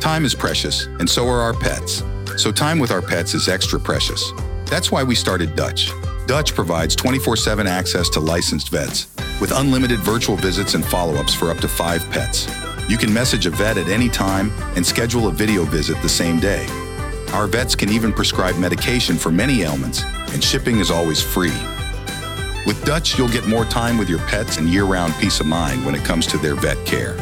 Time is precious, and so are our pets. So time with our pets is extra precious. That's why we started Dutch. Dutch provides 24/7 access to licensed vets with unlimited virtual visits and follow-ups for up to 5 pets. You can message a vet at any time and schedule a video visit the same day. Our vets can even prescribe medication for many ailments, and shipping is always free. With Dutch, you'll get more time with your pets and year-round peace of mind when it comes to their vet care.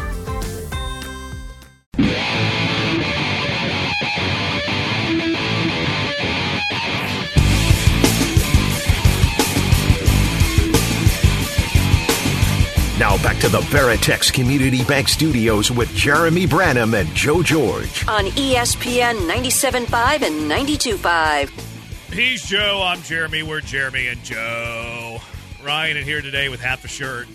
Now back to the Veritex Community Bank Studios with Jeremy Branham and Joe George. On ESPN 97.5 and 92.5. He's Joe, I'm Jeremy, we're Jeremy and Joe. Ryan in here today with half a shirt.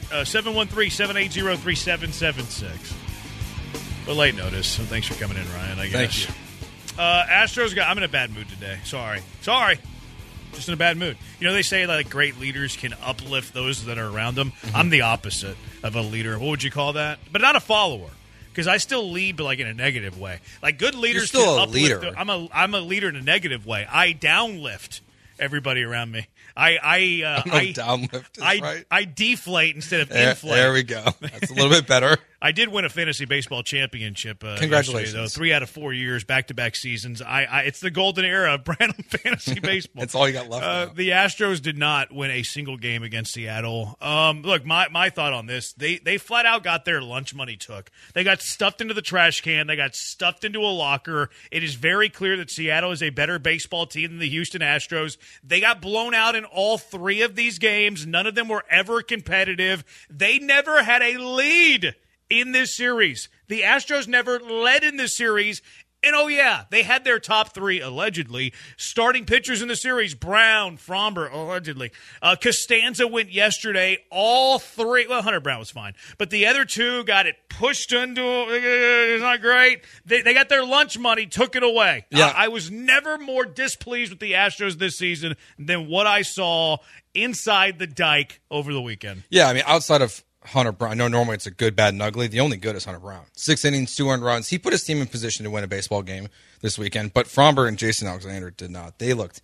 713-780-3776. But late notice, so thanks for coming in, Ryan, I guess. Thank you. Astros, I'm in a bad mood today. Sorry. Just in a bad mood. You know, they say like great leaders can uplift those that are around them. Mm-hmm. I'm the opposite of a leader. What would you call that? But not a follower, because I still lead, but like in a negative way. Like good leaders, you're still can a uplift. leader. I'm a leader in a negative way. I downlift everybody around me. Downlift is right. I deflate instead of inflate. There we go. That's a little bit better. I did win a fantasy baseball championship. Congratulations! Though 3 out of 4 years, back-to-back seasons. It's the golden era of Branham fantasy baseball. That's all you got left. Now. The Astros did not win a single game against Seattle. Look, my thought on this: they flat out got their lunch money took. They got stuffed into the trash can. They got stuffed into a locker. It is very clear that Seattle is a better baseball team than the Houston Astros. They got blown out in all 3 of these games. None of them were ever competitive. They never had a lead in this series. The Astros never led in this series. And, oh, yeah, they had their top 3, allegedly, starting pitchers in the series. Brown, Fromber, allegedly. Costanza went yesterday. All 3. Well, Hunter Brown was fine. But the other 2 got it pushed into. It's not great. They got their lunch money, took it away. Yeah. I was never more displeased with the Astros this season than what I saw inside the dike over the weekend. Yeah, I mean, outside of Hunter Brown, I know normally it's a good, bad, and ugly. The only good is Hunter Brown. 6 innings, 2 earned runs. He put his team in position to win a baseball game this weekend, but Fromber and Jason Alexander did not. They looked.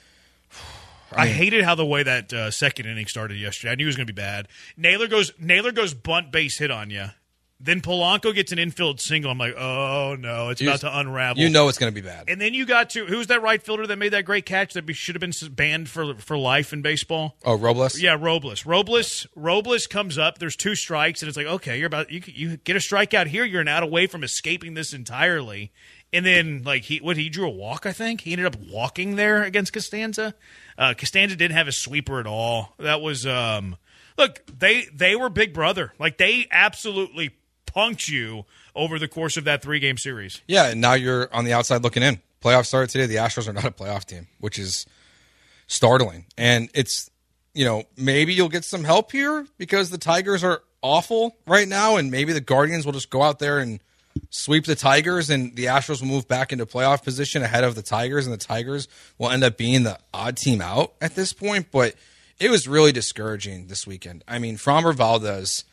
I hated how the way that second inning started yesterday. I knew it was going to be bad. Naylor goes bunt base hit on you. Then Polanco gets an infield single. I'm like, oh, no, it's about to unravel. You know it's going to be bad. And then you got to – who's that right fielder that made that great catch that should have been banned for life in baseball? Oh, Robles? Yeah, Robles. Robles comes up. There's 2 strikes, and it's like, okay, you get a strikeout here. You're an out away from escaping this entirely. And then, like, he drew a walk, I think. He ended up walking there against Costanza. Costanza didn't have a sweeper at all. That was look, they were Big Brother. Like, they absolutely – punked you over the course of that 3-game series. Yeah, and now you're on the outside looking in. Playoff started today. The Astros are not a playoff team, which is startling. And it's, maybe you'll get some help here because the Tigers are awful right now, and maybe the Guardians will just go out there and sweep the Tigers, and the Astros will move back into playoff position ahead of the Tigers, and the Tigers will end up being the odd team out at this point. But it was really discouraging this weekend. I mean, Framber Valdez,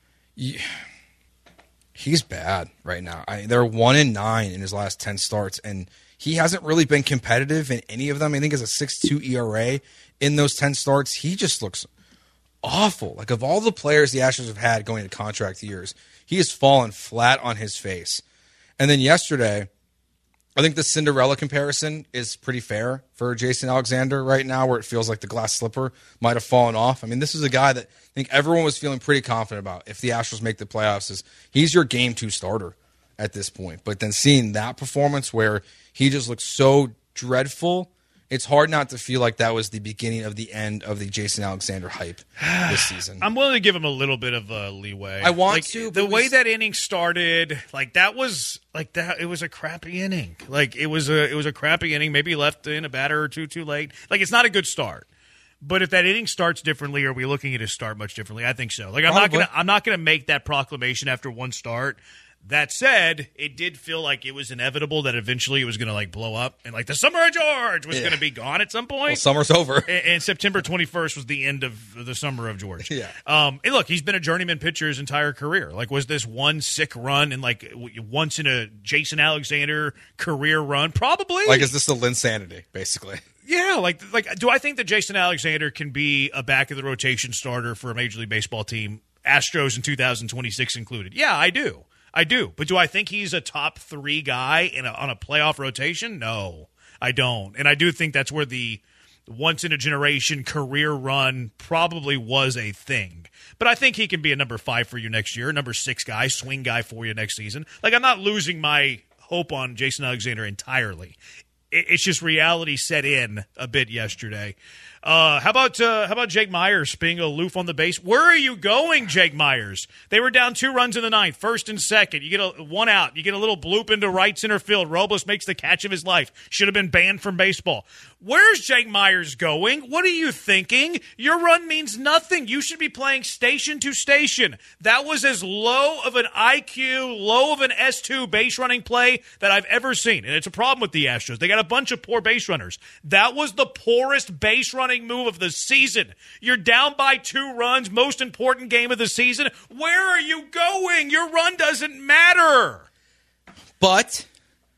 he's bad right now. They're 1-9 in his last 10 starts, and he hasn't really been competitive in any of them. I think it's a 6.2 ERA in those 10 starts. He just looks awful. Like, of all the players the Astros have had going into contract years, he has fallen flat on his face. And then yesterday, I think the Cinderella comparison is pretty fair for Jason Alexander right now, where it feels like the glass slipper might have fallen off. I mean, this is a guy that I think everyone was feeling pretty confident about if the Astros make the playoffs. He's your game 2 starter at this point. But then seeing that performance where he just looks so dreadful, it's hard not to feel like that was the beginning of the end of the Jason Alexander hype this season. I'm willing to give him a little bit of leeway. I want to. The way that inning started, it was a crappy inning. Like, it was a crappy inning. Maybe left in a batter or two too late. Like, it's not a good start. But if that inning starts differently, are we looking at his start much differently? I think so. Like, I'm not gonna make that proclamation after one start That said, it did feel like it was inevitable that eventually it was going to like blow up and like the summer of George was going to be gone at some point. Well, summer's over. And September 21st was the end of the summer of George. Yeah. And look, he's been a journeyman pitcher his entire career. Like, was this one sick run and like once in a Jason Alexander career run? Probably. Like, is this the Linsanity, basically? Yeah, like, do I think that Jason Alexander can be a back of the rotation starter for a Major League Baseball team, Astros in 2026 included? Yeah, I do. But do I think he's a top 3 guy on a playoff rotation? No, I don't. And I do think that's where the once-in-a-generation career run probably was a thing. But I think he can be a number 5 for you next year, number 6 guy, swing guy for you next season. Like, I'm not losing my hope on Jason Alexander entirely. It's just reality set in a bit yesterday. How about Jake Myers being aloof on the base? Where are you going, Jake Myers? They were down 2 runs in the 9th, first and second. You get one out. You get a little bloop into right center field. Robles makes the catch of his life. Should have been banned from baseball. Where's Jake Myers going? What are you thinking? Your run means nothing. You should be playing station to station. That was as low of an IQ, low of an S2 base running play that I've ever seen. And it's a problem with the Astros. They got a bunch of poor base runners. That was the poorest base running move of the season. You're down by 2 runs, most important game of the season. Where are you going? Your run doesn't matter. But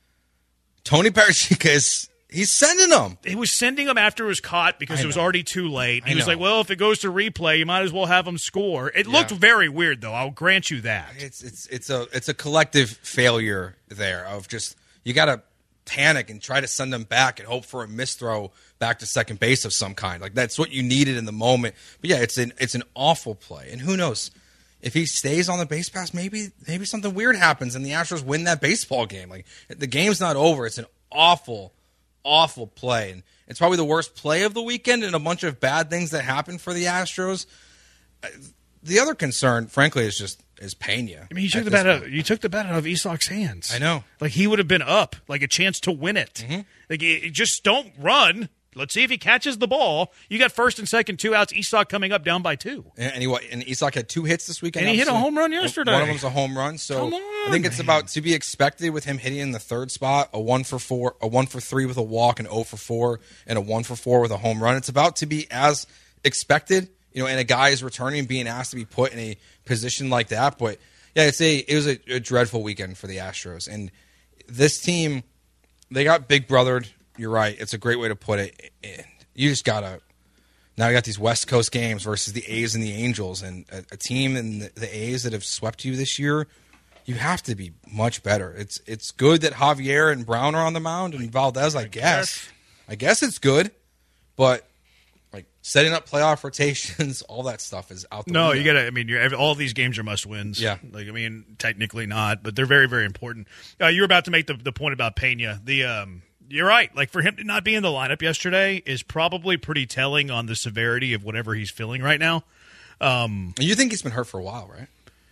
Tony Parachika he's sending them. He was sending them after it was caught because it was already too late. He was like, well, if it goes to replay, you might as well have them score. It looked very weird, though. I'll grant you that. It's a collective failure there of just you got to panic and try to send them back and hope for a misthrow back to second base of some kind. Like, that's what you needed in the moment. But, yeah, it's an awful play. And who knows? If he stays on the base pass, maybe something weird happens and the Astros win that baseball game. Like, the game's not over. It's an awful play, and it's probably the worst play of the weekend and a bunch of bad things that happened for the Astros. The other concern, frankly, is Pena. I mean, you took the bat out of Isak's hands. I know. Like, he would have been up, like a chance to win it. Mm-hmm. Like, just don't run. Let's see if he catches the ball. You got first and second, 2 outs. Isak coming up down by 2. And Isak had 2 hits this weekend. And he hit a home run yesterday. One of them's a home run. So I think it's about to be expected with him hitting in the 3rd spot, a 1 for 4, a 1 for 3 with a walk, an 0 for 4, and a 1 for 4 with a home run. It's about to be as expected, and a guy is returning, being asked to be put in a position like that. But yeah, it was a dreadful weekend for the Astros. And this team, they got big brothered. You're right. It's a great way to put it. And you just got to – now you got these West Coast games versus the A's and the Angels. And a team in the A's that have swept you this year, you have to be much better. It's good that Javier and Brown are on the mound and Valdez, I guess. I guess it's good. But, like, setting up playoff rotations, all that stuff is out the window. No, you got to – I mean, all these games are must-wins. Yeah. Like, I mean, technically not, but they're very, very important. You were about to make the point about Pena. You're right. Like, for him to not be in the lineup yesterday is probably pretty telling on the severity of whatever he's feeling right now. You think he's been hurt for a while, right?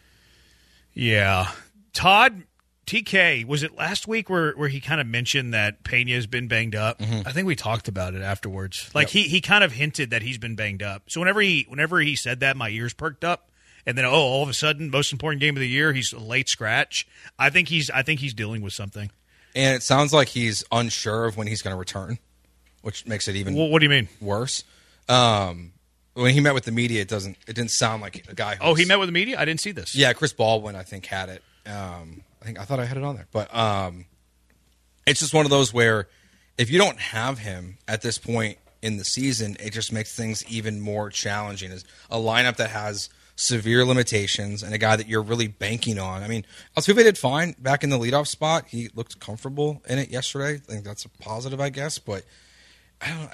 Yeah. Todd, TK, was it last week where he kind of mentioned that Pena's been banged up? Mm-hmm. I think we talked about it afterwards. Like, he kind of hinted that he's been banged up. So whenever he said that, my ears perked up. And then, all of a sudden, most important game of the year, he's a late scratch. I think he's dealing with something. And it sounds like he's unsure of when he's going to return, which makes it even what do you mean? Worse. When he met with the media, it didn't sound like a guy he met with the media? I didn't see this. Yeah, Chris Baldwin, I think, had it. I thought I had it on there. But it's just one of those where if you don't have him at this point in the season, it just makes things even more challenging. As a lineup that has severe limitations and a guy that you're really banking on. I mean, Altuve did fine back in the leadoff spot. He looked comfortable in it yesterday. I think that's a positive, I guess. But I don't know.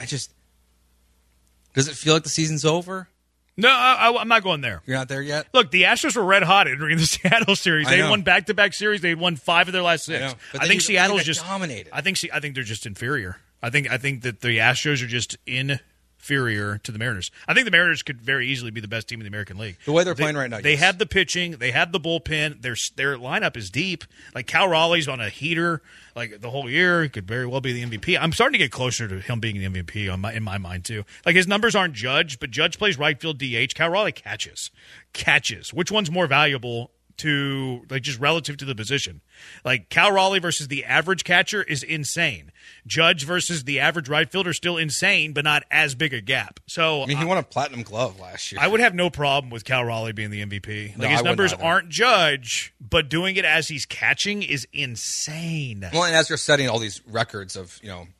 Does it feel like the season's over? No, I'm not going there. You're not there yet? Look, the Astros were red hot during the Seattle series. They won back-to-back series. They won 5 of their last 6. I think Seattle's just dominated. I think they're just inferior. I think that the Astros are just inferior to the Mariners. I think the Mariners could very easily be the best team in the American League. The way they're playing right now, they have the pitching, they have the bullpen. Their lineup is deep. Like, Cal Raleigh's on a heater. Like, the whole year, he could very well be the MVP. I'm starting to get closer to him being the MVP in my mind too. Like, his numbers aren't Judge, but Judge plays right field DH. Cal Raleigh catches. Which one's more valuable to like just relative to the position. Like Cal Raleigh versus the average catcher is insane. Judge versus the average right fielder still insane, but not as big a gap. So I mean, he won a platinum glove last year. I would have no problem with Cal Raleigh being the MVP. Like his numbers aren't Judge, but doing it as he's catching is insane. Well, and as you're setting all these records of,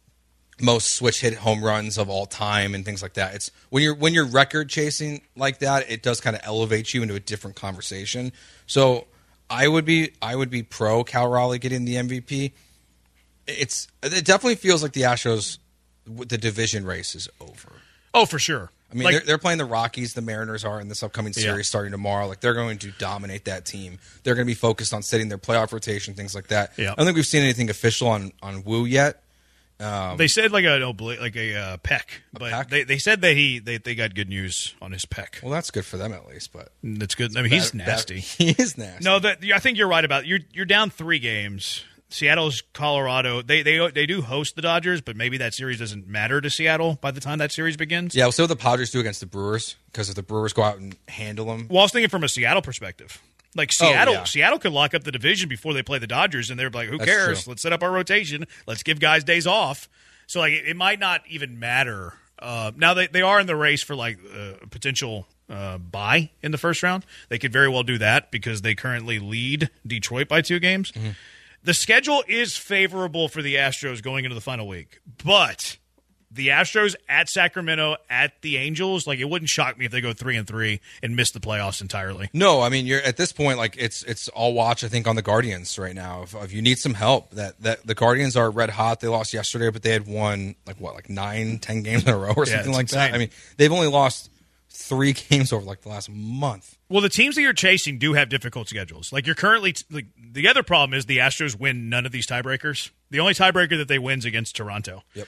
most switch hit home runs of all time and things like that, it's when you're record chasing like that, it does kind of elevate you into a different conversation. So I would be pro Cal Raleigh getting the MVP. It definitely feels like the Astros, the division race is over. Oh, for sure. I mean, they're playing the Rockies. The Mariners are in this upcoming series starting tomorrow. Like, they're going to dominate that team. They're going to be focused on setting their playoff rotation, things like that. Yeah. I don't think we've seen anything official on Wu yet. They said like a pec, but they said that they got good news on his pec. Well, that's good for them at least, but that's good. I mean, he's nasty. He is nasty. No, I think you're right about you're down 3 games. Seattle's Colorado. They do host the Dodgers, but maybe that series doesn't matter to Seattle by the time that series begins. Yeah, we'll see what the Padres do against the Brewers, because if the Brewers go out and handle them. Well, I was thinking from a Seattle perspective. Like Seattle could lock up the division before they play the Dodgers, and they're like, "Who cares? Let's set up our rotation. Let's give guys days off." So like, it might not even matter. Now they are in the race for like a potential bye in the first round. They could very well do that because they currently lead Detroit by 2 games. Mm-hmm. The schedule is favorable for the Astros going into the final week, but the Astros at Sacramento, at the Angels, like, it wouldn't shock me if they go 3-3 and miss the playoffs entirely. No, I mean, you're at this point, like, it's all watch, I think, on the Guardians right now. If you need some help, that the Guardians are red hot. They lost yesterday, but they had won like 9-10 games in a row or something like that. I mean, they've only lost 3 games over like the last month. Well, the teams that you're chasing do have difficult schedules. Like, you're currently the other problem is the Astros win none of these tiebreakers. The only tiebreaker that they win is against Toronto. Yep.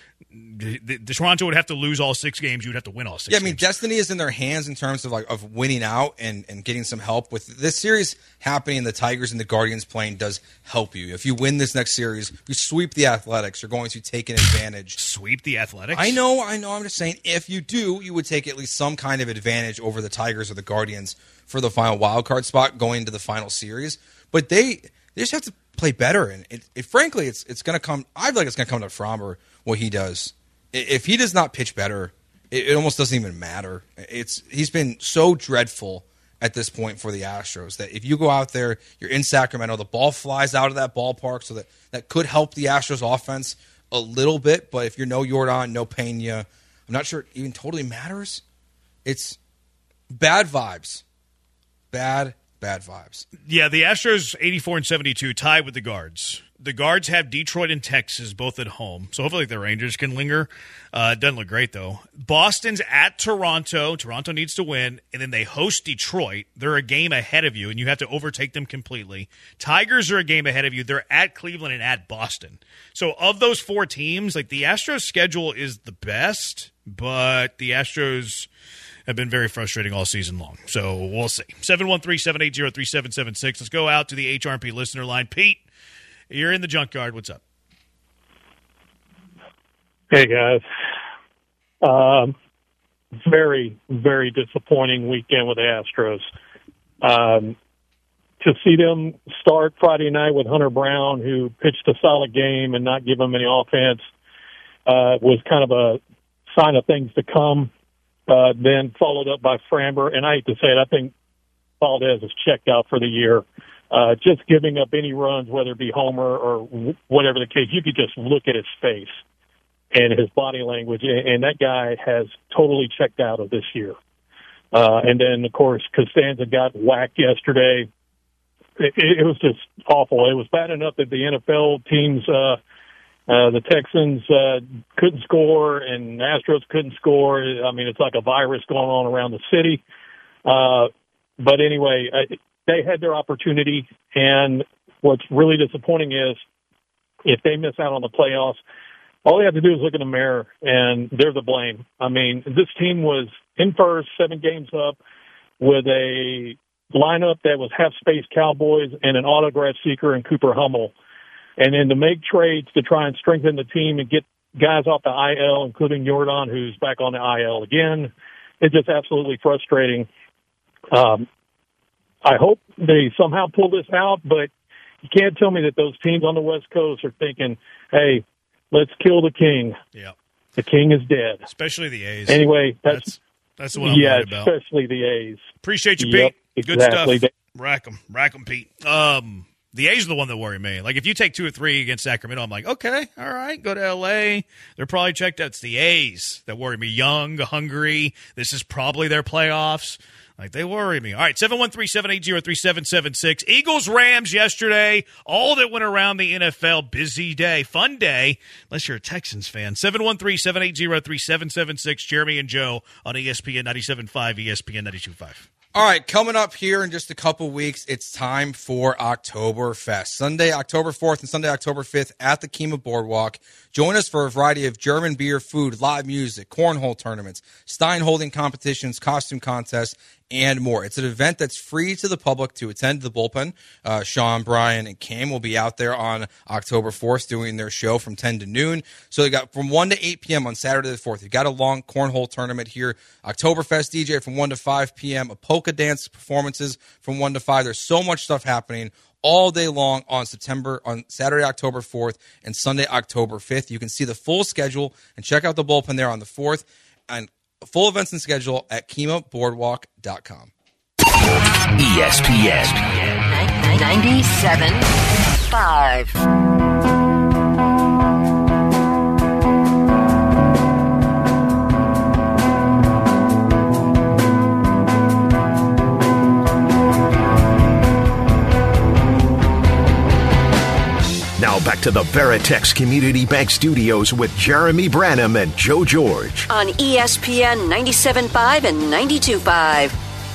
The Toronto would have to lose all 6 games. You would have to win all 6 games. Yeah, I mean, games. destiny is in their hands in terms of winning out and getting some help. With this series happening, the Tigers and the Guardians playing does help you. If you win this next series, you sweep the Athletics, you're going to take an advantage. Sweep the Athletics? I know. I'm just saying, if you do, you would take at least some kind of advantage over the Tigers or the Guardians for the final wild card spot going into the final series. But they just have to play better, and frankly, it's going to come. I feel like it's going to come to Framber what he does. If he does not pitch better, it almost doesn't even matter. He's been so dreadful at this point for the Astros that if you go out there, you're in Sacramento, the ball flies out of that ballpark, so that could help the Astros offense a little bit. But if you're no Yordan, no Pena, I'm not sure it even totally matters. It's bad vibes. Bad vibes. Yeah, the Astros 84-72 tied with the Guards. The Guards have Detroit and Texas both at home, so hopefully the Rangers can linger. It doesn't look great, though. Boston's at Toronto. Toronto needs to win, and then they host Detroit. They're a game ahead of you, and you have to overtake them completely. Tigers are a game ahead of you. They're at Cleveland and at Boston. So of those 4 teams, like, the Astros schedule is the best, but the Astros have been very frustrating all season long. So we'll see. 713-780-3776. Let's go out to the HRP listener line. Pete, you're in the junkyard. What's up? Hey, guys. Very, very disappointing weekend with the Astros. To see them start Friday night with Hunter Brown, who pitched a solid game, and not give them any offense, was kind of a sign of things to come. Then followed up by Framber, and I hate to say it, I think Valdez is checked out for the year. Just giving up any runs, whether it be homer or whatever the case, you could just look at his face and his body language, and that guy has totally checked out of this year. And then, of course, Costanza got whacked yesterday. It was just awful. It was bad enough that the NFL teams, the Texans couldn't score, and Astros couldn't score. I mean, it's like a virus going on around the city. But anyway, they had their opportunity, and what's really disappointing is if they miss out on the playoffs, all they have to do is look in the mirror, and they're the blame. I mean, this team was in first, 7 games up, with a lineup that was half-space Cowboys and an autograph seeker in Cooper Hummel. And then to make trades to try and strengthen the team and get guys off the IL, including Yordan, who's back on the IL again, it's just absolutely frustrating. I hope they somehow pull this out, but you can't tell me that those teams on the West Coast are thinking, hey, let's kill the king. Yeah. The king is dead. Especially the A's. Anyway, that's what I'm worried about. Especially the A's. Appreciate you, Yep, Pete. Good exactly. stuff. Rack 'em, Pete. The A's are the one that worry me. Like, if you take 2 or 3 against Sacramento, I'm like, okay, all right, go to L.A. They're probably checked out. It's the A's that worry me. Young, hungry. This is probably their playoffs. Like, they worry me. All right, 713-780-3776. Eagles-Rams yesterday. All that went around the NFL. Busy day. Fun day, unless you're a Texans fan. 713-780-3776. Jeremy and Joe on ESPN 97.5, ESPN 92.5. All right, coming up here in just a couple weeks, it's time for Oktoberfest. Sunday, October 4th and Sunday, October 5th at the Kemah Boardwalk. Join us for a variety of German beer, food, live music, cornhole tournaments, Stein holding competitions, costume contests, and more. It's an event that's free to the public to attend. The Bullpen, Sean, Brian, and Cam will be out there on October 4th doing their show from 10 to noon. So they got from 1 to 8 p.m. on Saturday the 4th. You've got a long cornhole tournament here. Oktoberfest DJ from 1 to 5 p.m. A polka dance performances from 1 to 5. There's so much stuff happening all day long on Saturday, October 4th and Sunday, October 5th. You can see the full schedule and check out the Bullpen there on the 4th. And full events and schedule at KemahBoardwalk.com. ESPN 97.5. Now back to the Veritex Community Bank Studios with Jeremy Branham and Joe George. On ESPN 97.5 and 92.5.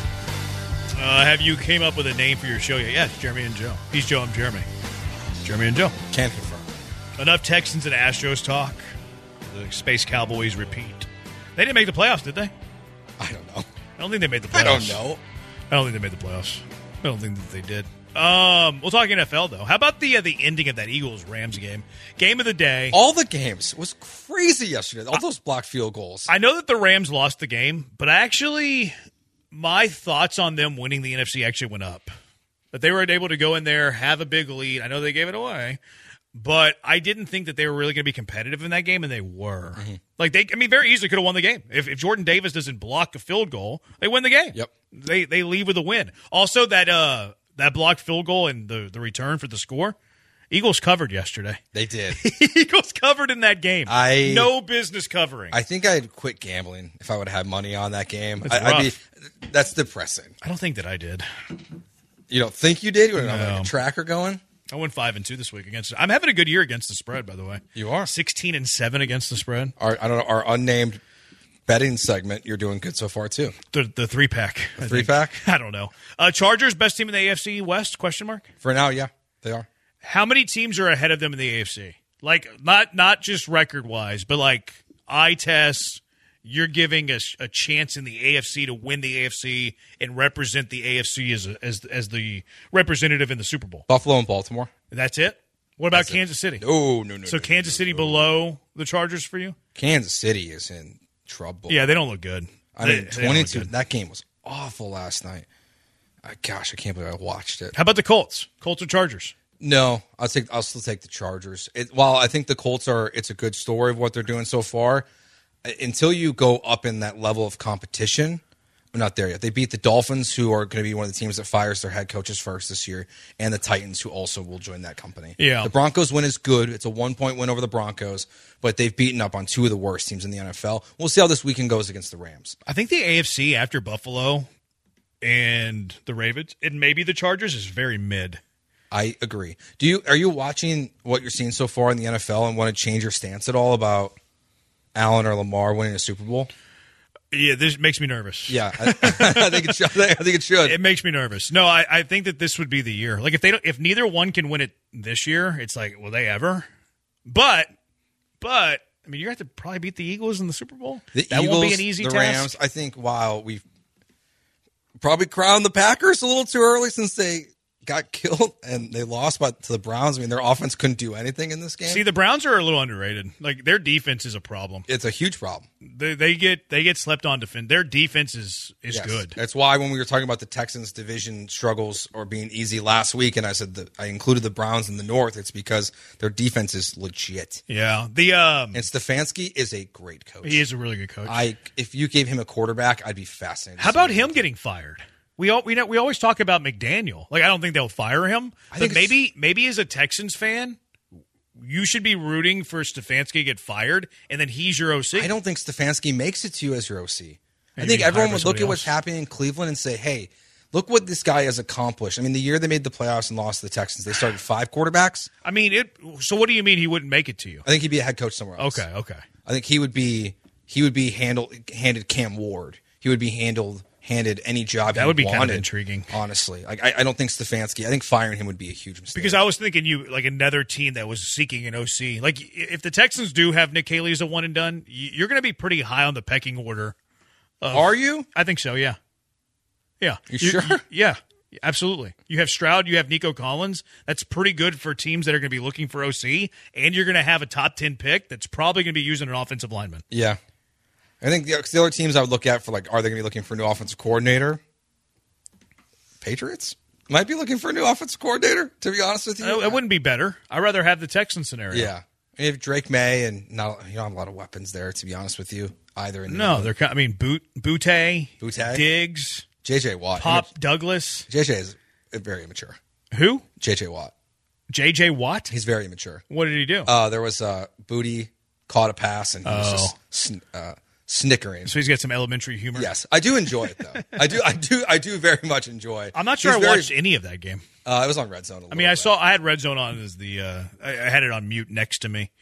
Have you came up with a name for your show yet? Yes, Jeremy and Joe. He's Joe, I'm Jeremy. Jeremy and Joe. Can't confirm. Enough Texans and Astros talk. The Space Cowboys repeat. They didn't make the playoffs, did they? I don't know. I don't think they made the playoffs. I don't know. I don't think they made the playoffs. I don't think that they did. We'll talk NFL, though. How about the ending of that Eagles-Rams game? Game of the day. All the games was crazy yesterday. All those blocked field goals. I know that the Rams lost the game, but my thoughts on them winning the NFC actually went up. That they were able to go in there, have a big lead. I know they gave it away, but I didn't think that they were really going to be competitive in that game, and they were. Mm-hmm. Like, very easily could have won the game. If Jordan Davis doesn't block a field goal, they win the game. Yep. They leave with a win. Also, that blocked field goal and the return for the score, Eagles covered yesterday. They did. Eagles covered in that game. No business covering. I think I'd quit gambling if I would have had money on that game. That's that's depressing. I don't think that I did. You don't think you did? You don't No. have like a tracker going? I went 5-2 this week against it. I'm having a good year against the spread, by the way. You are 16-7 against the spread. Our unnamed betting segment, you're doing good so far too. The 3-pack. The 3-pack? I don't know. Chargers best team in the AFC West? Question mark. For now, yeah, they are. How many teams are ahead of them in the AFC? Like not just record wise, but like eye tests. You're giving a chance in the AFC to win the AFC and represent the AFC as the representative in the Super Bowl. Buffalo and Baltimore. That's it? What about Kansas City? No. So Kansas City below the Chargers for you? Kansas City is in trouble. Yeah, they don't look good. I mean, They don't look 22. good. That game was awful last night. Gosh, I can't believe I watched it. How about the Colts? Colts or Chargers? No, I'll still take the Chargers. While I think the Colts it's a good story of what they're doing so far, until you go up in that level of competition, we're not there yet. They beat the Dolphins, who are going to be one of the teams that fires their head coaches first this year, and the Titans, who also will join that company. Yeah. The Broncos win is good. It's a 1-point win over the Broncos, but they've beaten up on 2 of the worst teams in the NFL. We'll see how this weekend goes against the Rams. I think the AFC after Buffalo and the Ravens, and maybe the Chargers, is very mid. I agree. Are you watching what you're seeing so far in the NFL and want to change your stance at all about Allen or Lamar winning a Super Bowl? Yeah, this makes me nervous. Yeah, I think it should. I think it should. It makes me nervous. No, I think that this would be the year. Like if neither one can win it this year, it's like, will they ever? But I mean, you have to probably beat the Eagles in the Super Bowl. That won't be an easy the task. Rams. I think while we've probably crowned the Packers a little too early since they got killed and they lost to the Browns. I mean, their offense couldn't do anything in this game. See, the Browns are a little underrated. Like, their defense is a problem. It's a huge problem. They get slept on defense. Their defense is Yes. good. That's why when we were talking about the Texans' division struggles or being easy last week, and I said that I included the Browns in the North, it's because their defense is legit. Yeah. And Stefanski is a great coach. He is a really good coach. If you gave him a quarterback, I'd be fascinated. How about him getting fired? We always talk about McDaniel. Like, I don't think they'll fire him. But maybe as a Texans fan, you should be rooting for Stefanski to get fired, and then he's your OC. I don't think Stefanski makes it to you as your OC. I Maybe think everyone hire would look at somebody what's else. happening in Cleveland and say, hey, look what this guy has accomplished. I mean, the year they made the playoffs and lost to the Texans, they started 5 quarterbacks. I mean, so what do you mean he wouldn't make it to you? I think he'd be a head coach somewhere else. Okay. I think he would be handed Cam Ward. He would be handed any job That he would be wanted, kind of intriguing. honestly. Like I don't think Stefanski. I think firing him would be a huge mistake. Because I was thinking like another team that was seeking an OC. Like, if the Texans do have Nick Haley as a one and done, you're going to be pretty high on the pecking order. Are you? I think so, yeah. Yeah. You sure? Yeah, absolutely. You have Stroud, you have Nico Collins. That's pretty good for teams that are going to be looking for OC, and you're going to have a top 10 pick that's probably going to be using an offensive lineman. Yeah. I think the other teams I would look at for, like, are they going to be looking for a new offensive coordinator? Patriots might be looking for a new offensive coordinator, to be honest with you. It wouldn't be better. I'd rather have the Texans scenario. Yeah. And you have Drake May, and you don't have a lot of weapons there, to be honest with you, either. No, Butte, Butte? Diggs, J.J. Watt. Pop Douglas. J.J. is very immature. Who? J.J. Watt. J.J. Watt? He's very immature. What did he do? There was Booty caught a pass, and he was just snickering. So he's got some elementary humor. Yes, I do enjoy it though. I do very much enjoy. I'm not sure I watched any of that game. It was on Red Zone. I had Red Zone on as the I had it on mute next to me.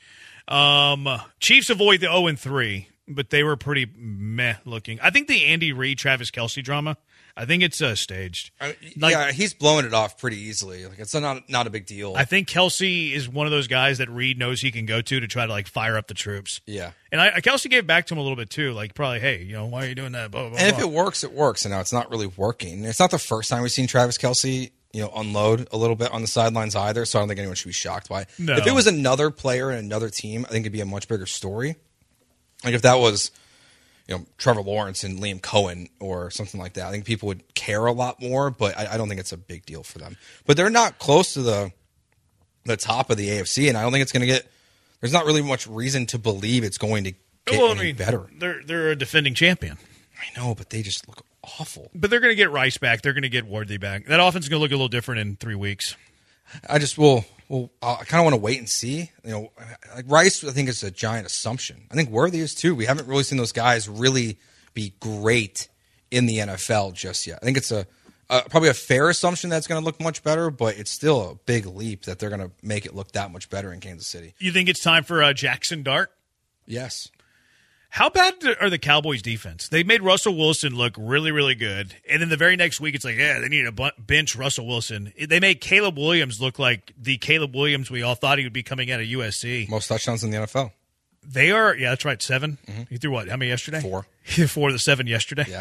Chiefs avoid the 0-3, but they were pretty meh looking. I think the Andy Reid Travis Kelce drama, I think it's staged. He's blowing it off pretty easily. Like, it's not a big deal. I think Kelce is one of those guys that Reid knows he can go to try to like fire up the troops. Yeah. And Kelce gave back to him a little bit too, like probably, hey, why are you doing that? Blah, blah, And blah. if it works, it works. And now it's not really working. It's not the first time we've seen Travis Kelce, unload a little bit on the sidelines either. So I don't think anyone should be shocked by it. No. If it was another player and another team, I think it'd be a much bigger story. Like if that was, Trevor Lawrence and Liam Cohen or something like that, I think people would care a lot more. But I don't think it's a big deal for them. But they're not close to the top of the AFC, and I don't think it's going to get. There's not really much reason to believe it's going to get any better. They're a defending champion. I know, but they just look awful. But they're going to get Rice back. They're going to get Worthy back. That offense is going to look a little different in 3 weeks. I just I kind of want to wait and see. Like Rice, I think is a giant assumption. I think Worthy is too. We haven't really seen those guys really be great in the NFL just yet. I think it's probably a fair assumption that's going to look much better, but it's still a big leap that they're going to make it look that much better in Kansas City. You think it's time for Jackson Dart? Yes. How bad are the Cowboys' defense? They made Russell Wilson look really, really good. And then the very next week, it's like, they need to bench Russell Wilson. They made Caleb Williams look like the Caleb Williams we all thought he would be coming out of USC. Most touchdowns in the NFL. They are, yeah, that's right, 7. Mm-hmm. He threw what? How many yesterday? 4. 4 of the 7 yesterday. Yeah.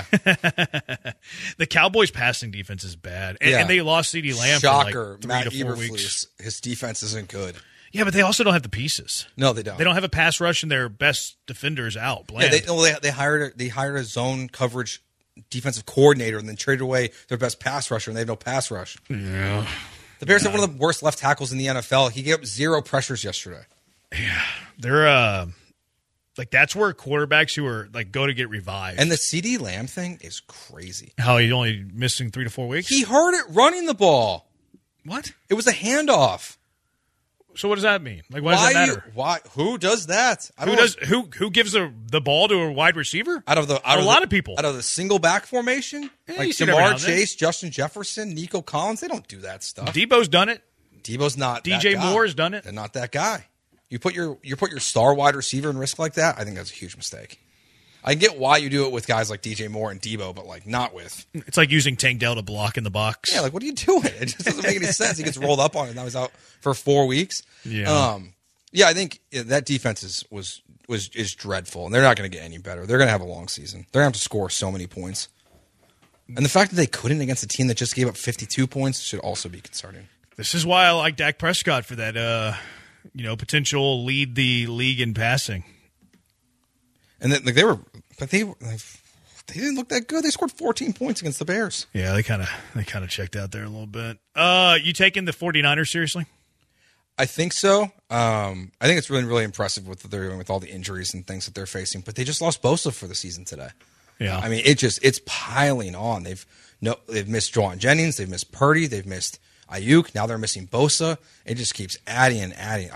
The Cowboys' passing defense is bad. And they lost CeeDee Lamb Shocker. for like 3 to 4 Matt weeks. His defense isn't good. Yeah, but they also don't have the pieces. No, they don't. They don't have a pass rush, and their best defenders out. Bland. Yeah, they hired a zone coverage defensive coordinator and then traded away their best pass rusher, and they have no pass rush. Yeah. The Bears have one of the worst left tackles in the NFL. He gave up 0 pressures yesterday. Yeah, they're that's where quarterbacks who are go to get revived. And the CeeDee Lamb thing is crazy. How he's only missing 3 to 4 weeks? He hurt it running the ball. What? It was a handoff. So what does that mean? Why does that matter? Why? Who does that? Who gives the ball to a wide receiver? A lot of people out of the single back formation, like Jamar Chase, Justin Jefferson, Nico Collins. They don't do that stuff. Debo's done it. Debo's not. DJ that guy. Moore's done it. They're not that guy. You put your star wide receiver in risk like that. I think that's a huge mistake. I get why you do it with guys like DJ Moore and Debo, but not with. It's like using Tank Dell to block in the box. Yeah, what are you doing? It just doesn't make any sense. He gets rolled up on it. Now he's out for 4 weeks. Yeah. I think that defense is dreadful, and they're not going to get any better. They're going to have a long season. They're going to have to score so many points. And the fact that they couldn't against a team that just gave up 52 points should also be concerning. This is why I like Dak Prescott for that, potential lead the league in passing. And then, they didn't look that good. They scored 14 points against the Bears. Yeah, they kind of checked out there a little bit. You taking the 49ers seriously? I think so. I think it's really, really impressive what they're doing with all the injuries and things that they're facing. But they just lost Bosa for the season today. Yeah, I mean, it's piling on. They've missed Juwan Jennings, they've missed Purdy, they've missed Ayuk. Now they're missing Bosa. It just keeps adding and adding.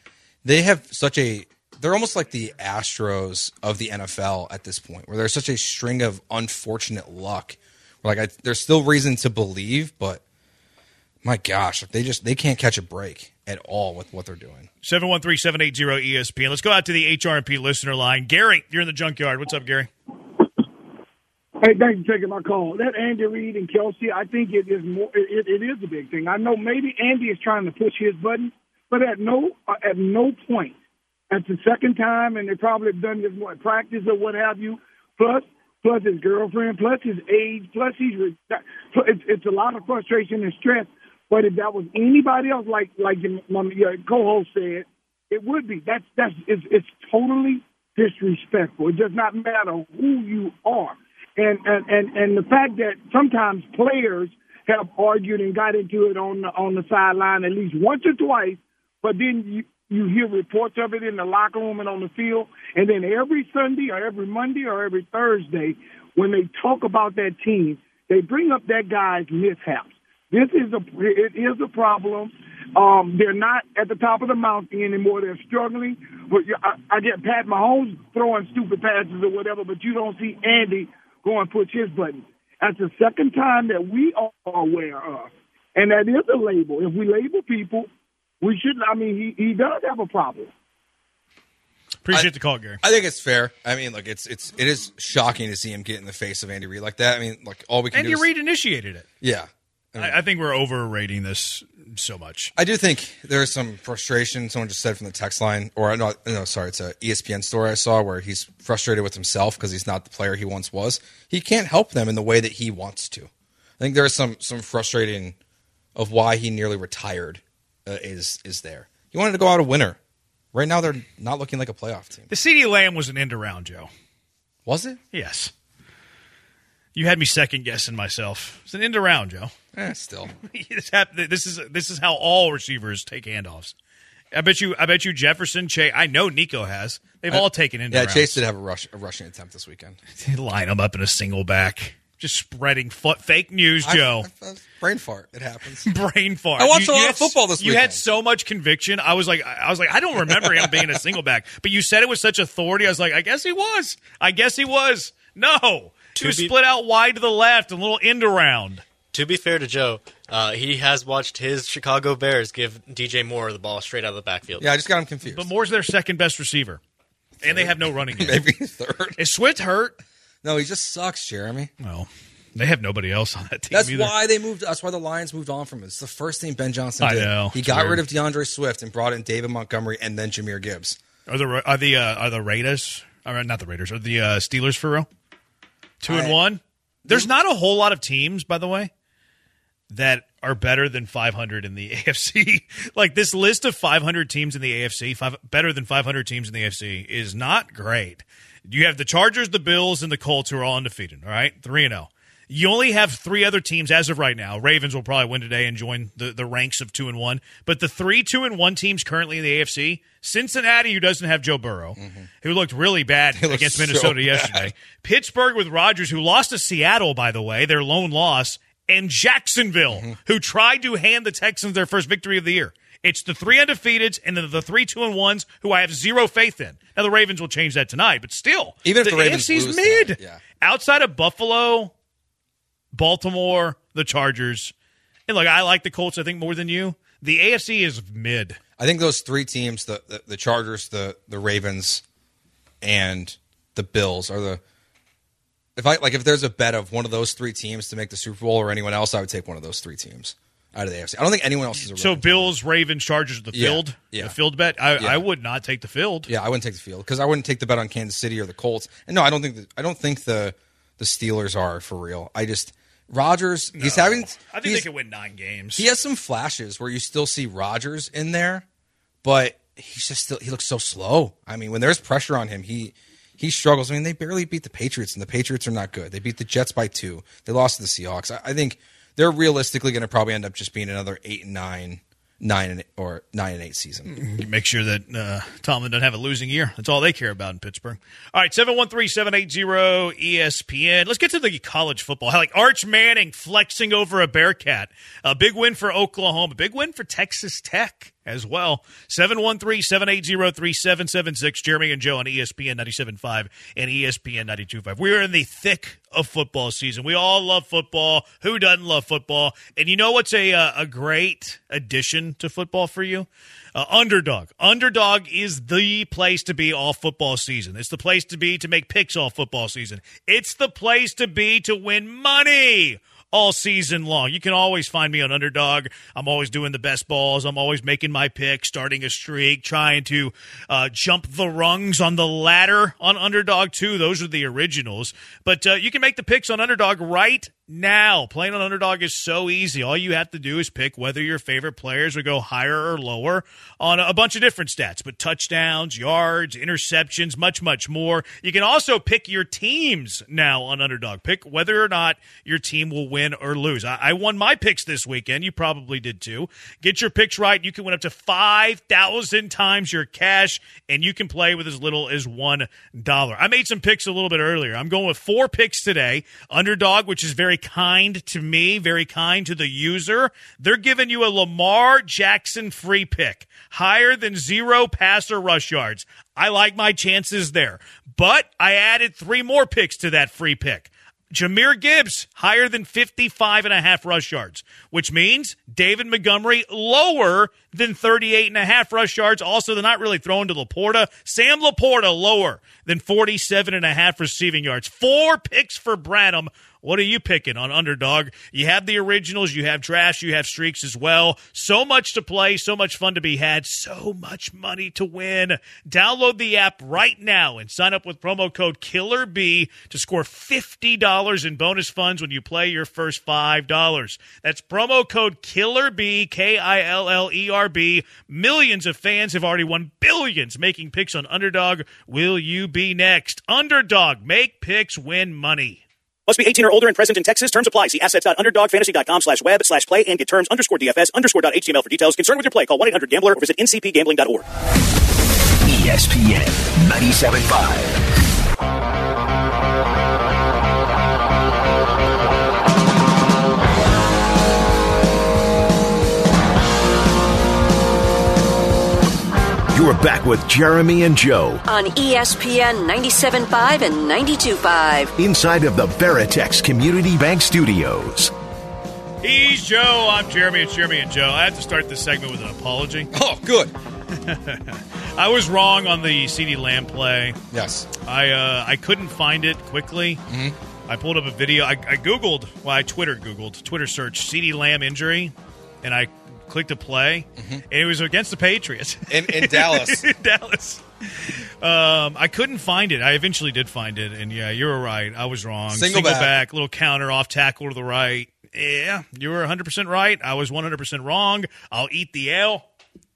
They're almost like the Astros of the NFL at this point, where there's such a string of unfortunate luck. There's still reason to believe, but my gosh, they can't catch a break at all with what they're doing. 713-780-ESPN. Let's go out to the HRP listener line. Gary, you're in the junkyard. What's up, Gary? Hey, thanks for taking my call. That Andy Reid and Kelsey, I think it is more. It is a big thing. I know maybe Andy is trying to push his button, but at no point, at the second time, and they probably have done this more at practice or what have you. Plus his girlfriend, plus his age, plus it's a lot of frustration and stress. But if that was anybody else, like your co-host said, it would be. It's totally disrespectful. It does not matter who you are. And the fact that sometimes players have argued and got into it on the sideline at least once or twice, but then you hear reports of it in the locker room and on the field, and then every Sunday or every Monday or every Thursday when they talk about that team, they bring up that guy's mishaps. It is a problem. They're not at the top of the mountain anymore. They're struggling. But I get Pat Mahomes throwing stupid passes or whatever, but you don't see Andy go and push his button. That's the second time that we are aware of. And that is a label. If we label people, we shouldn't. I mean, he does have a problem. Appreciate the call, Gary. I think it's fair. I mean, look, it is shocking to see him get in the face of Andy Reid like that. I mean, like all we can do is... Andy Reid initiated it. Yeah. I think we're overrating this so much. I do think there's some frustration. Someone just said from the text line, it's a ESPN story I saw where he's frustrated with himself because he's not the player he once was. He can't help them in the way that he wants to. I think there's some frustrating of why he nearly retired is there. He wanted to go out a winner. Right now, they're not looking like a playoff team. The CeeDee Lamb was an end around, Joe. Was it? Yes. You had me second guessing myself. It's an end around, Joe. Still. This is how all receivers take handoffs. I bet you Jefferson, Chase. I know Nico has. They've all taken end arounds. Yeah, Chase did have a rushing attempt this weekend. Line them up in a single back. Just spreading fake news, Joe. Brain fart. It happens. Brain fart. I watched a lot of football this weekend. You had so much conviction. I was like, I don't remember him being a single back. But you said it with such authority. I was like, I guess he was. No. He was split out wide to the left, a little end around. To be fair to Joe, he has watched his Chicago Bears give DJ Moore the ball straight out of the backfield. Yeah, I just got him confused. But Moore's their second best receiver. And they have no running game. Maybe third. Is Swift hurt? No, he just sucks, Jeremy. Well, they have nobody else on that team That's either. That's why the Lions moved on from it. It's the first thing Ben Johnson did. I know. He got rid of DeAndre Swift and brought in David Montgomery and then Jahmyr Gibbs. Are the Raiders? Not the Raiders. Are the Steelers for real? 2-1. There's not a whole lot of teams, by the way, that are better than 500 in the AFC. Like this list of 500 teams in the AFC, better than 500 teams in the AFC, is not great. You have the Chargers, the Bills, and the Colts who are all undefeated, all right? 3-0. You only have three other teams as of right now. Ravens will probably win today and join the ranks of 2-1. But the 3 2-1 teams currently in the AFC, Cincinnati, who doesn't have Joe Burrow, who looked really bad against Minnesota yesterday. Pittsburgh with Rodgers, who lost to Seattle, by the way, their lone loss. And Jacksonville, who tried to hand the Texans their first victory of the year. It's the 3 undefeateds and then the 3 2-1s who I have zero faith in. Now, the Ravens will change that tonight, but still, even if the Ravens AFC's lose mid. tonight, yeah. Outside of Buffalo, Baltimore, the Chargers, and look, I like the Colts, I think, more than you. The AFC is mid. I think those 3 teams, the Chargers, the Ravens, and the Bills are the... If there's a bet of one of those 3 teams to make the Super Bowl or anyone else, I would take one of those 3 teams out of the AFC. I don't think anyone else is a So Bills, Ravens, Chargers, the field? Yeah. The field bet? I would not take the field. Yeah, I wouldn't take the field because I wouldn't take the bet on Kansas City or the Colts. And no, I don't think the Steelers are for real. Rodgers, he's having. I think they could win 9 games. He has some flashes where you still see Rodgers in there, but he's just he looks so slow. I mean, when there's pressure on him, he struggles. I mean, they barely beat the Patriots, and the Patriots are not good. They beat the Jets by 2. They lost to the Seahawks. I think they're realistically going to probably end up just being another 8-9. 9-8 season. Make sure that Tomlin doesn't have a losing year. That's all they care about in Pittsburgh. All right, 713-780-ESPN. Let's get to the college football. Like Arch Manning flexing over a Bearcat. A big win for Oklahoma. Big win for Texas Tech as well. 713-780-3776. Jeremy and Joe on ESPN 97.5 and ESPN 92.5. We're in the thick of football season. We all love football. Who doesn't love football? And you know what's a great addition to football for you? Underdog. Underdog is the place to be all football season. It's the place to be to make picks all football season. It's the place to be to win money all season long. You can always find me on Underdog. I'm always doing the best balls. I'm always making my pick, starting a streak, trying to jump the rungs on the ladder on Underdog too. Those are the originals. But you can make the picks on Underdog right now. Playing on Underdog is so easy. All you have to do is pick whether your favorite players would go higher or lower on a bunch of different stats, but touchdowns, yards, interceptions, much, much more. You can also pick your teams now on Underdog. Pick whether or not your team will win or lose. I won my picks this weekend. You probably did too. Get your picks right. You can win up to 5,000 times your cash, and you can play with as little as $1. I made some picks a little bit earlier. I'm going with 4 picks today. Underdog, which is very kind to me, very kind to the user. They're giving you a Lamar Jackson free pick, higher than 0 passer rush yards. I like my chances there. But I added 3 more picks to that free pick. Jahmyr Gibbs, higher than 55.5 rush yards, which means David Montgomery, lower than 38.5 rush yards. Also, they're not really throwing to Laporta. Sam Laporta, lower than 47.5 receiving yards. 4 picks for Branham. What are you picking on Underdog? You have the originals, you have drafts, you have streaks as well. So much to play, so much fun to be had, so much money to win. Download the app right now and sign up with promo code KILLERB to score $50 in bonus funds when you play your first $5. That's promo code KILLERB, KILLERB. Millions of fans have already won billions making picks on Underdog. Will you be next? Underdog, make picks, win money. Must be 18 or older and present in Texas. Terms apply. See assets.underdogfantasy.com/web/play and get terms _DFS_.html for details. Concerned with your play, call 1-800-GAMBLER or visit ncpgambling.org. ESPN 97.5. You are back with Jeremy and Joe on ESPN 97.5 and 92.5. inside of the Veritex Community Bank Studios. He's Joe. I'm Jeremy. It's Jeremy and Joe. I have to start this segment with an apology. Oh, good. I was wrong on the CeeDee Lamb play. Yes. I couldn't find it quickly. Mm-hmm. I pulled up a video. I Googled, well, I Twitter searched CeeDee Lamb injury, and I clicked a play, and it was against the Patriots. In Dallas. In Dallas. I couldn't find it. I eventually did find it, and yeah, you were right. I was wrong. Single back, little counter, off tackle to the right. Yeah, you were 100% right. I was 100% wrong. I'll eat the L.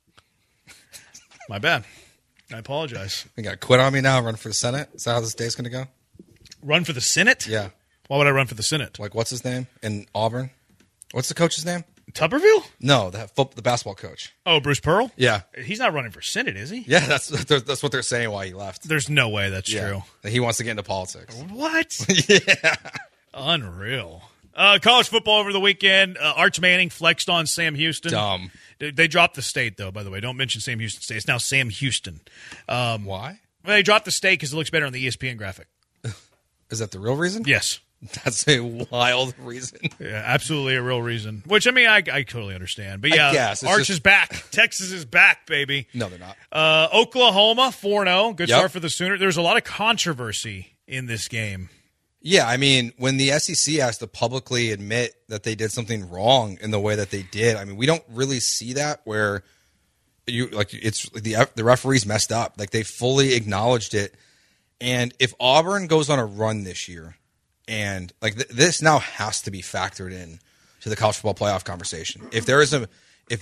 My bad. I apologize. You got to quit on me now and run for the Senate? Is that how this day's going to go? Run for the Senate? Yeah. Why would I run for the Senate? Like, what's his name in Auburn? What's the coach's name? Tupperville? No, the basketball coach. Oh, Bruce Pearl? Yeah. He's not running for Senate, is he? Yeah, that's what they're saying why he left. There's no way that's true. He wants to get into politics. What? Yeah. Unreal. College football over the weekend. Arch Manning flexed on Sam Houston. Dumb. They dropped the state, though, by the way. Don't mention Sam Houston State. It's now Sam Houston. Why? Well, they dropped the state because it looks better on the ESPN graphic. Is that the real reason? Yes. That's a wild reason. Yeah, absolutely a real reason. Which, I mean, I totally understand. But yeah, I guess, Arch is back. Texas is back, baby. No, they're not. Oklahoma, 4-0. Good start for the Sooners. There's a lot of controversy in this game. Yeah, I mean, when the SEC has to publicly admit that they did something wrong in the way that they did, I mean, we don't really see that where it's the referees messed up. Like, they fully acknowledged it. And if Auburn goes on a run this year, And like this now has to be factored in to the college football playoff conversation. If they're the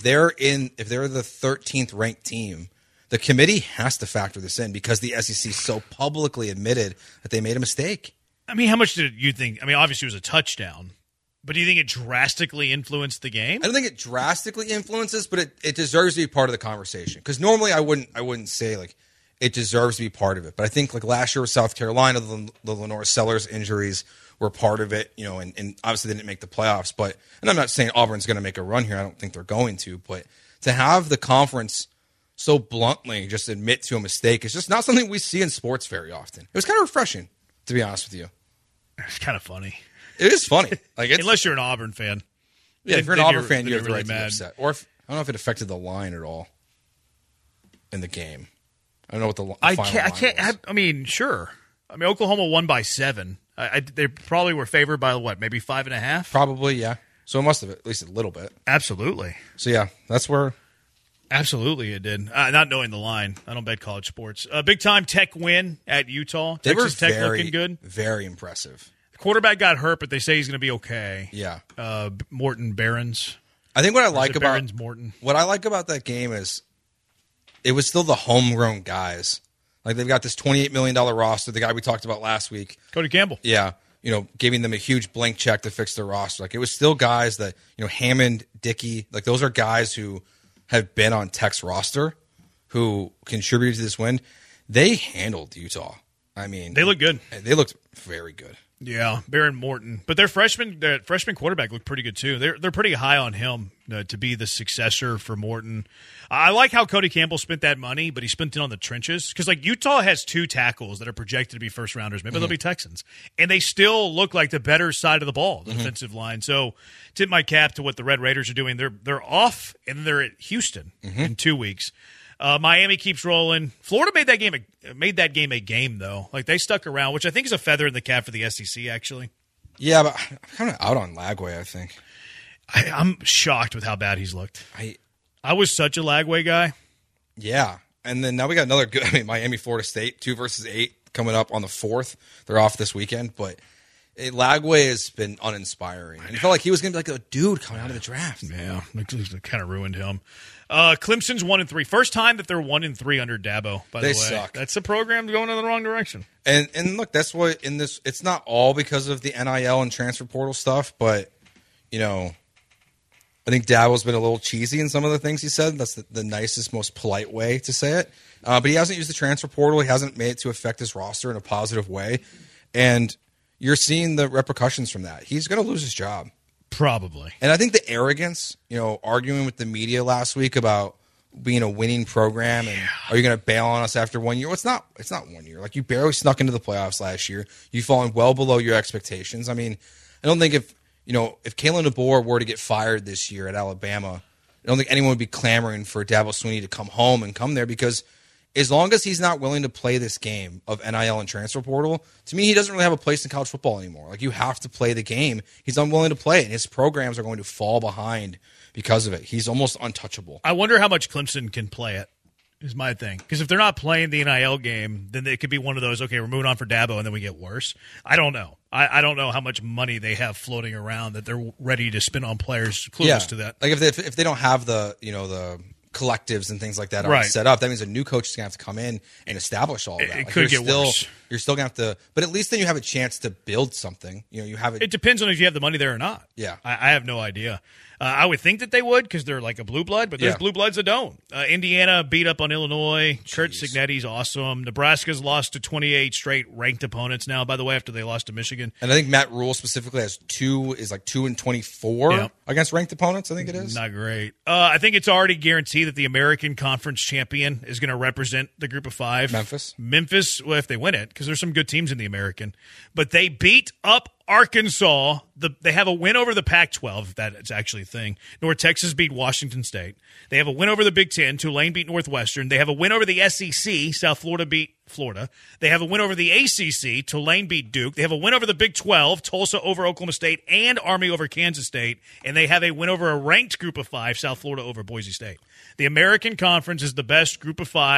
13th ranked team, the committee has to factor this in because the SEC so publicly admitted that they made a mistake. I mean, how much did you think? I mean, obviously it was a touchdown, but do you think it drastically influenced the game? I don't think it drastically influences, but it deserves to be part of the conversation. Because normally I wouldn't say like it deserves to be part of it. But I think like last year with South Carolina, the Lenore Sellers injuries were part of it, and obviously they didn't make the playoffs. And I'm not saying Auburn's going to make a run here. I don't think they're going to. But to have the conference so bluntly just admit to a mistake is just not something we see in sports very often. It was kind of refreshing, to be honest with you. It's kind of funny. It is funny. Like unless you're an Auburn fan. Yeah, if you're an Auburn fan, you have the really right to be upset. Or I don't know if it affected the line at all in the game. I don't know what the final line was. I mean, sure. I mean, Oklahoma won by 7. They probably were favored by what, maybe 5.5? Probably, yeah. So it must have at least a little bit. Absolutely. So yeah, that's where. Absolutely, it did. Not knowing the line, I don't bet college sports. Big time Tech win at Utah. They Texas were Tech looking good. Very impressive. The quarterback got hurt, but they say he's going to be okay. Yeah. Morton Barons. I think what I like about Barons Morton. What I like about that game is it was still the homegrown guys. Like they've got this $28 million roster. The guy we talked about last week, Cody Campbell. Yeah. Giving them a huge blank check to fix their roster. Like it was still guys that, Hammond, Dickey, like those are guys who have been on Tech's roster who contributed to this win. They handled Utah. I mean, they look good. They looked very good. Yeah, Baron Morton. But their freshman quarterback looked pretty good too. They're pretty high on him to be the successor for Morton. I like how Cody Campbell spent that money, but he spent it on the trenches. Because like Utah has 2 tackles that are projected to be first rounders. Maybe they'll be Texans. And they still look like the better side of the ball, the defensive line. So tip my cap to what the Red Raiders are doing. They're off and they're at Houston in 2 weeks. Miami keeps rolling. Florida made that game a game though. Like they stuck around, which I think is a feather in the cap for the SEC. Actually, yeah, but I'm kind of out on Lagway. I think I'm shocked with how bad he's looked. I was such a Lagway guy. Yeah, and then now we got another good. I mean, Miami, Florida State, 2 versus 8 coming up on the 4th. They're off this weekend, but Lagway has been uninspiring. And it felt like he was going to be like a dude coming out of the draft. Yeah, it kind of ruined him. Clemson's 1-3. First time that they're 1-3 under Dabo. By the way, they suck. That's a program going in the wrong direction. And look, that's what in this. It's not all because of the NIL and transfer portal stuff, but I think Dabo's been a little cheesy in some of the things he said. That's the nicest, most polite way to say it. But he hasn't used the transfer portal. He hasn't made it to affect his roster in a positive way, and you're seeing the repercussions from that. He's going to lose his job. Probably. And I think the arrogance, arguing with the media last week about being a winning program and are you going to bail on us after 1 year? Well, it's not 1 year. Like you barely snuck into the playoffs last year. You've fallen well below your expectations. I mean, I don't think if Kalen DeBoer were to get fired this year at Alabama, I don't think anyone would be clamoring for Dabo Swinney to come home and come there because as long as he's not willing to play this game of NIL and transfer portal, to me, he doesn't really have a place in college football anymore. Like, you have to play the game. He's unwilling to play it, and his programs are going to fall behind because of it. He's almost untouchable. I wonder how much Clemson can play it, is my thing. Because if they're not playing the NIL game, then it could be one of those, okay, we're moving on for Dabo, and then we get worse. I don't know. I don't know how much money they have floating around that they're ready to spend on players clueless to that. Like, if they don't have the collectives and things like that already set up, that means a new coach is going to have to come in and establish all of that. It could get worse. You're still going to have to, but at least then you have a chance to build something. You have it. It depends on if you have the money there or not. Yeah. I have no idea. I would think that they would because they're like a blue blood, but there's blue bloods that don't. Indiana beat up on Illinois. Kurt Cignetti's awesome. Nebraska's lost to 28 straight ranked opponents now, by the way, after they lost to Michigan. And I think Matt Rule specifically has 2-24 against ranked opponents, I think it is. Not great. I think it's already guaranteed that the American Conference champion is going to represent the group of five. Memphis, well, if they win it, because there's some good teams in the American. But they beat up Arkansas. They have a win over the Pac-12, if that's actually a thing. North Texas beat Washington State. They have a win over the Big Ten. Tulane beat Northwestern. They have a win over the SEC. South Florida beat Florida. They have a win over the ACC. Tulane beat Duke. They have a win over the Big 12. Tulsa over Oklahoma State and Army over Kansas State. And they have a win over a ranked group of five. South Florida over Boise State. The American Conference is the best group of five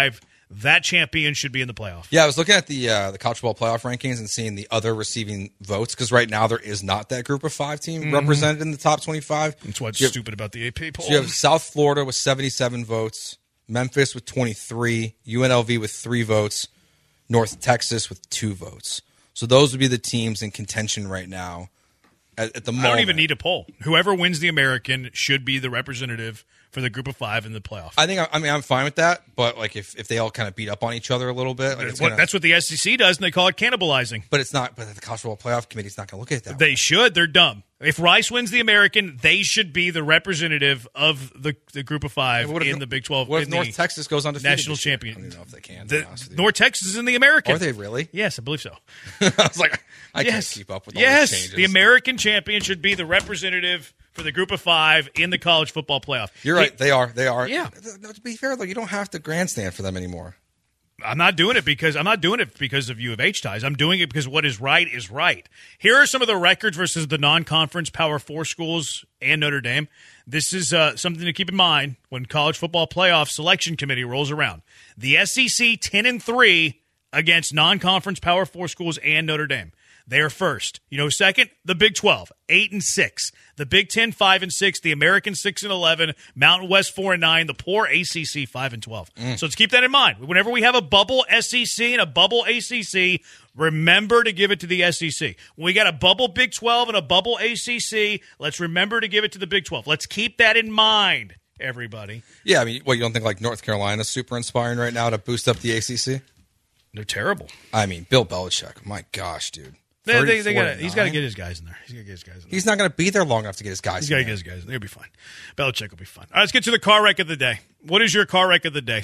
that champion should be in the playoff. Yeah, I was looking at the college football playoff rankings and seeing the other receiving votes because right now there is not that group of 5 team represented in the top 25. That's what's stupid about the AP poll. So you have South Florida with 77 votes, Memphis with 23, UNLV with 3 votes, North Texas with 2 votes. So those would be the teams in contention right now at the moment. I don't even need a poll. Whoever wins the American should be the representative for the group of 5 in the playoff. I'm fine with that, but like if they all kind of beat up on each other a little bit, like that's what the SEC does, and they call it cannibalizing. But it's not. But the college football playoff committee's not going to look at it that They way. should. They're dumb. If Rice wins the American, they should be the representative of the group of 5 in the Big 12. What if North Texas goes on to national champion? I don't even know if they can. North Texas is in the American. Are they really? Yes, I believe so. I was like, I can't keep up with all these changes. The American champion should be the representative for the group of 5 in the college football playoff. You're right. They are. Yeah. To be fair, though, you don't have to grandstand for them anymore. I'm not doing it because of U of H ties. I'm doing it because what is right is right. Here are some of the records versus the non-conference Power 4 schools and Notre Dame. This is something to keep in mind when college football playoff selection committee rolls around. The SEC 10-3 against non-conference Power 4 schools and Notre Dame. They are first. You know, second, the Big 12, 8-6. The Big 10, 5-6. The American, 6-11. Mountain West, 4-9. The poor ACC, 5-12. So let's keep that in mind. Whenever we have a bubble SEC and a bubble ACC, remember to give it to the SEC. When we got a bubble Big 12 and a bubble ACC, let's remember to give it to the Big 12. Let's keep that in mind, everybody. Yeah, I mean, you don't think like North Carolina's super inspiring right now to boost up the ACC? They're terrible. I mean, Bill Belichick. My gosh, dude. He's got to get his guys in there. He's not going to be there long enough to get his guys He's got to get his guys in there. He'll be fine. Belichick will be fine. All right, let's get to the car wreck of the day. What is your car wreck of the day?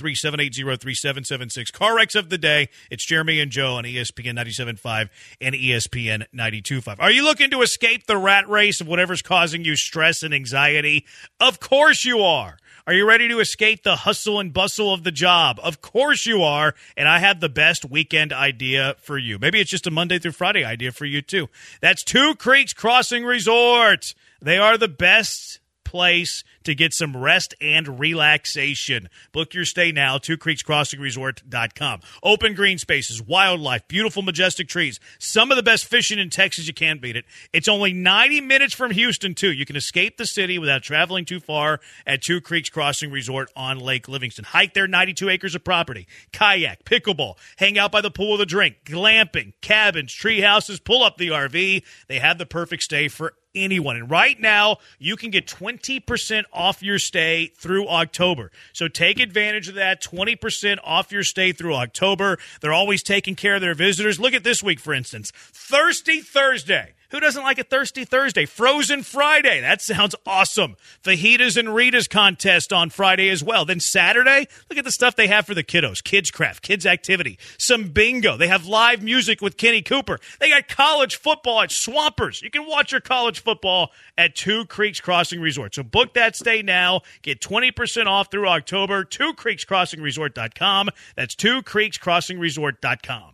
713-780-3776. Car wrecks of the day. It's Jeremy and Joe on ESPN 97.5 and ESPN 92.5. Are you looking to escape the rat race of whatever's causing you stress and anxiety? Of course you are. Are you ready to escape the hustle and bustle of the job? Of course you are, and I have the best weekend idea for you. Maybe it's just a Monday through Friday idea for you, too. That's Two Creeks Crossing Resort. They are the best place to get some rest and relaxation. Book your stay now, twocreekscrossingresort.com. Open green spaces, wildlife, beautiful majestic trees, some of the best fishing in Texas. You can't beat it. It's only 90 minutes from Houston, too. You can escape the city without traveling too far at Two Creeks Crossing Resort on Lake Livingston. Hike their 92 acres of property, kayak, pickleball, hang out by the pool with a drink, glamping, cabins, tree houses, pull up the RV. They have the perfect stay for anyone. And right now, you can get 20% off your stay through October. So take advantage of that, 20% off your stay through October. They're always taking care of their visitors. Look at this week, for instance. Thirsty Thursday. Who doesn't like a Thirsty Thursday? Frozen Friday. That sounds awesome. Fajitas and Ritas contest on Friday as well. Then Saturday, look at the stuff they have for the kiddos. Kids Craft, Kids Activity, some bingo. They have live music with Kenny Cooper. They got college football at Swampers. You can watch your college football at Two Creeks Crossing Resort. So book that stay now. Get 20% off through October. twocreekscrossingresort.com. That's twocreekscrossingresort.com.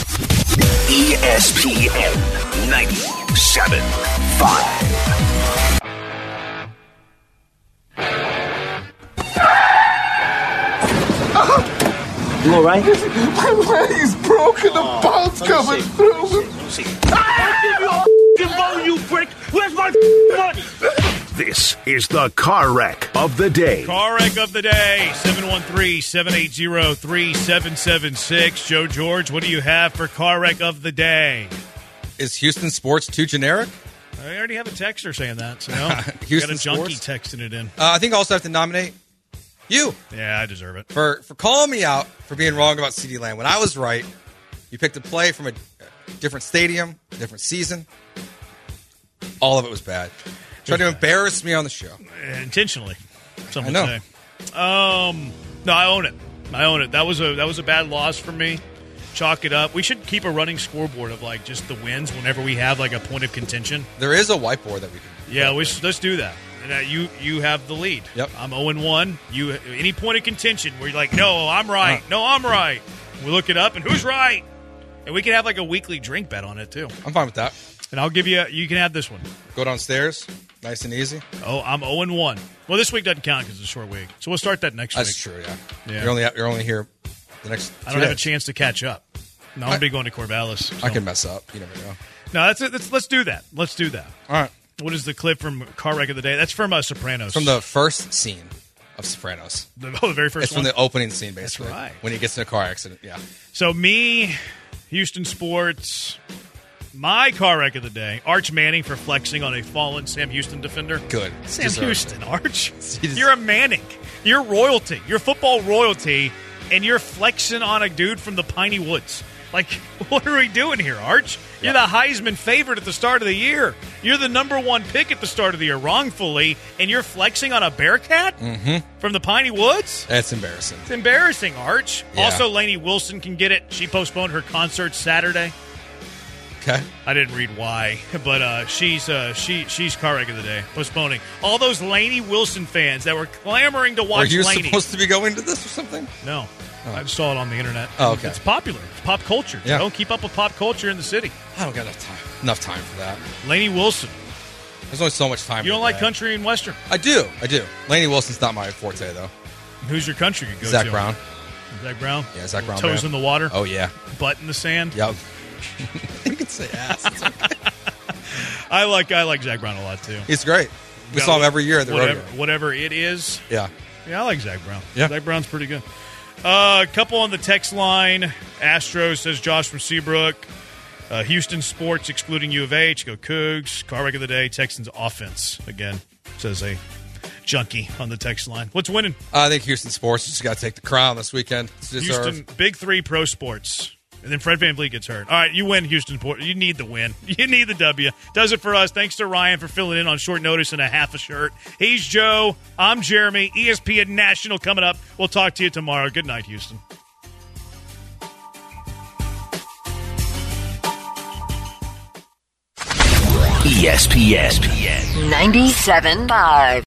ESPN 97.5. You all right? My leg's broken. The bone's coming through. I'll give you a you prick. Where's my money? This is the car wreck of the day. Car wreck of the day, 713-780-3776. Joe George, what do you have for car wreck of the day? Is Houston sports too generic? I already have a texter saying that, so Houston got a junkie sports? texting it in. I think I also have to nominate you. Yeah, I deserve it. For calling me out for being wrong about CeeDee Lamb. When I was right, you picked a play from a different stadium, a different season. All of it was bad. Tried to embarrass me on the show. Intentionally, some would I know. say. No, I own it. That was a bad loss for me. Chalk it up. We should keep a running scoreboard of like just the wins whenever we have like a point of contention. There is a whiteboard that we can. Yeah, let's do that. And you have the lead. Yep. I'm 0-1. You any point of contention where you're like, no, I'm right. No, I'm right. We look it up and who's right, and we can have like a weekly drink bet on it too. I'm fine with that. And I'll give you. You can have this one. Go downstairs, nice and easy. Oh, I'm 0-1. Well, this week doesn't count because it's a short week, so we'll start that next week. That's true. Yeah. Yeah. You're only here the next. I don't have a chance to catch up. No, I'm going to be going to Corvallis. So. I can mess up. You never know. No, that's it. Let's do that. Let's do that. All right. What is the clip from Car Wreck of the Day? That's from Sopranos. From the first scene of Sopranos. The very first It's one? from the opening scene, basically. That's right. When he gets in a car accident, yeah. So me, Houston Sports, my Car Wreck of the Day, Arch Manning for flexing on a fallen Sam Houston defender. Good. Sam Houston, Arch. Deserved. You're a Manning. You're royalty. You're football royalty, and you're flexing on a dude from the Piney Woods. Like, what are we doing here, Arch? You're the Heisman favorite at the start of the year. You're the number 1 pick at the start of the year, wrongfully, and you're flexing on a Bearcat from the Piney Woods? That's embarrassing. It's embarrassing, Arch. Yeah. Also, Lainey Wilson can get it. She postponed her concert Saturday. Okay. I didn't read why, but she's Car Wreck of the Day, postponing. All those Lainey Wilson fans that were clamoring to watch Were you Lainey. supposed to be going to this or something? No. I just saw it on the internet. Oh, okay. It's popular. It's pop culture. Yeah. Don't keep up with pop culture in the city. I don't got enough time for that. Lainey Wilson. There's only so much time. You don't like country and western? I do. Lainey Wilson's not my forte, though. Who's your country you go Zach to? Brown. Zach Brown? Yeah, Zach Brown. Toes in the water? Oh, yeah. Butt in the sand? Yep. You can say ass. It's okay. I like Zach Brown a lot, too. He's great. We saw him every year at the rodeo. Whatever it is. Yeah. Yeah, I like Zach Brown. Yeah. Zach Brown's pretty good. A couple on the text line. Astros, says Josh from Seabrook. Houston Sports, excluding U of H. Go Cougs. Car Wreck of the Day. Texans offense. Again, says a junkie on the text line. What's winning? I think Houston Sports just got to take the crown this weekend. It's deserved. Houston, Big 3 Pro Sports. And then Fred VanVleet gets hurt. All right, you win, Houston Sports. You need the win. You need the W. Does it for us. Thanks to Ryan for filling in on short notice and a half a shirt. He's Joe. I'm Jeremy. ESPN National coming up. We'll talk to you tomorrow. Good night, Houston. ESPN 97.5.